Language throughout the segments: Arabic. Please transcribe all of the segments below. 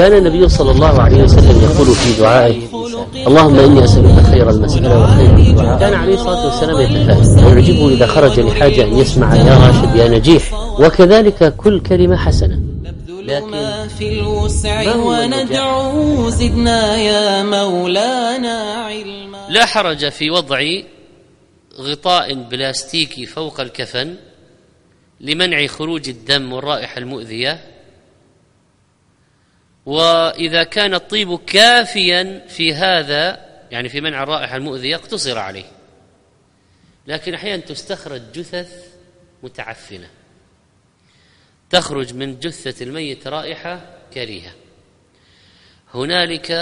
كان النبي صلى الله عليه وسلم يقول في دعائه: اللهم إني أسألك خير المسألة وخير الدعاء. كان عليه الصلاة والسلام يتفائل ويعجبه إذا خرج لحاجة أن يسمع: يا راشد يا نجيح. وكذلك كل كلمة حسنة. لكن في الوسع وندعو زدنا يا مولانا علما. لا حرج في وضع غطاء بلاستيكي فوق الكفن لمنع خروج الدم والرائحة المؤذية، وإذا كان الطيب كافيا في هذا، يعني في منع الرائحة المؤذية، اقتصر عليه. لكن أحيانا تستخرج جثث متعفنة، تخرج من جثة الميت رائحة كريهة، هنالك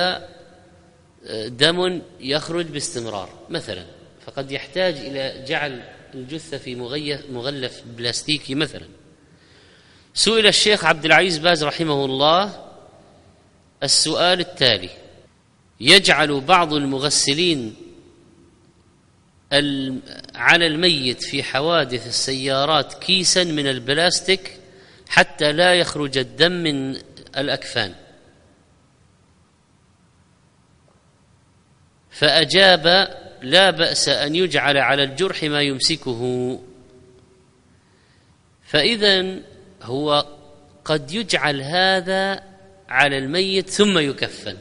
دم يخرج باستمرار مثلا، فقد يحتاج إلى جعل الجثة في مغلف بلاستيكي مثلا. سئل الشيخ عبد العزيز باز رحمه الله السؤال التالي: يجعل بعض المغسلين على الميت في حوادث السيارات كيسا من البلاستيك حتى لا يخرج الدم من الأكفان، فأجاب: لا بأس أن يجعل على الجرح ما يمسكه. فإذن هو قد يجعل هذا على الميت ثم يكفن،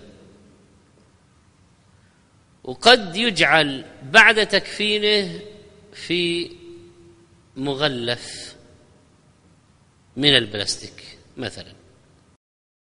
وقد يجعل بعد تكفينه في مغلف من البلاستيك مثلا.